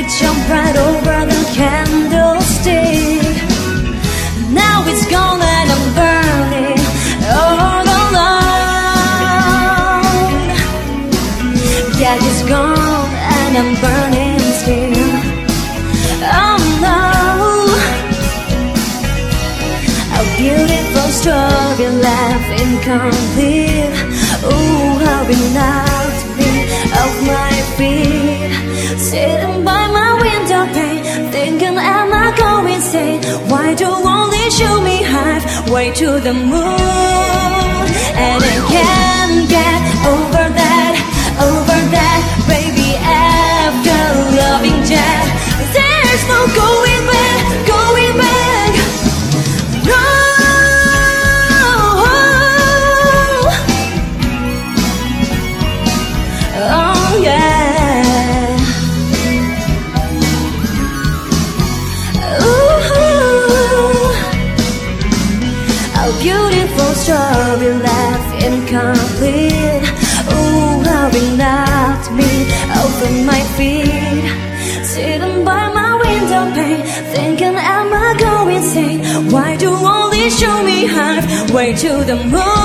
It jumped right over the candlestick. Now it's gone and I'm burning all alone. Yeah, it's gone and I'm burning still. Oh no. A beautiful story left incomplete. Ooh, how it knocked me off my feet. Sitting by my window pane, thinking am I going insane? Why do only show me halfway to the moon? And I can't get over that, baby. After loving Jack, there's no going back, going back. No. Oh yeah. Ooh, a beautiful story left incomplete. Ooh, how it knocked me off of my feet. Sitting by my window pane, thinking am I going insane? Why do only show me halfway to the moon?